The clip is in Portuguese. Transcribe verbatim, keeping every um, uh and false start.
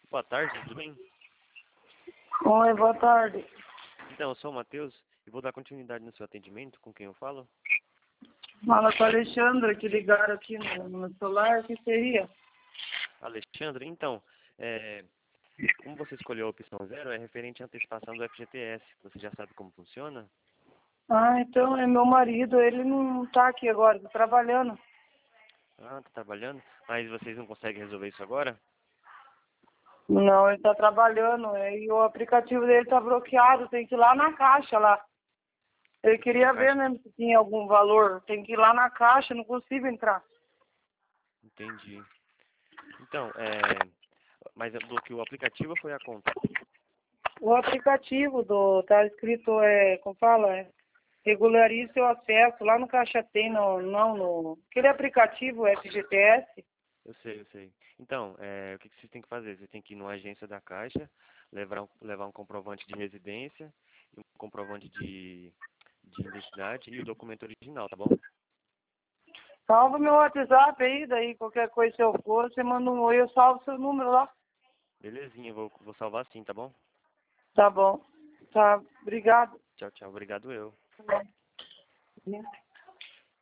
Boa tarde, tudo bem? Oi, boa tarde. Então, eu sou o Matheus e vou dar continuidade no seu atendimento. Com quem eu falo? Fala com a Alexandra, que ligaram aqui no, no celular, o que seria? Alexandre, então, é, como você escolheu a opção zero, é referente à antecipação do F G T S. Você já sabe como funciona? Ah, então é meu marido, ele não tá aqui agora, tá trabalhando. Ah, tá trabalhando? Mas vocês não conseguem resolver isso agora? Não, ele tá trabalhando, é, e o aplicativo dele tá bloqueado, tem que ir lá na caixa lá. Ele Na queria ver caixa? mesmo se tinha algum valor, tem que ir lá na caixa, não consigo entrar. Entendi. Então, é, mas bloqueou o aplicativo ou foi a conta? O aplicativo do, tá escrito, é, como fala, é, regularize seu acesso, lá no caixa tem, no, não no, aquele aplicativo F G T S. Eu sei, eu sei. Então, é, o que que vocês têm que fazer? Vocês têm que ir numa agência da Caixa, levar um, levar um comprovante de residência, e um comprovante de, de identidade e o documento original, tá bom? Salva meu WhatsApp aí, daí qualquer coisa se eu for, você manda um oi, eu salvo seu número lá. Belezinha, eu vou, vou salvar sim, tá bom? Tá bom. Tá, obrigado. Tchau, tchau. Obrigado eu. Tá bom.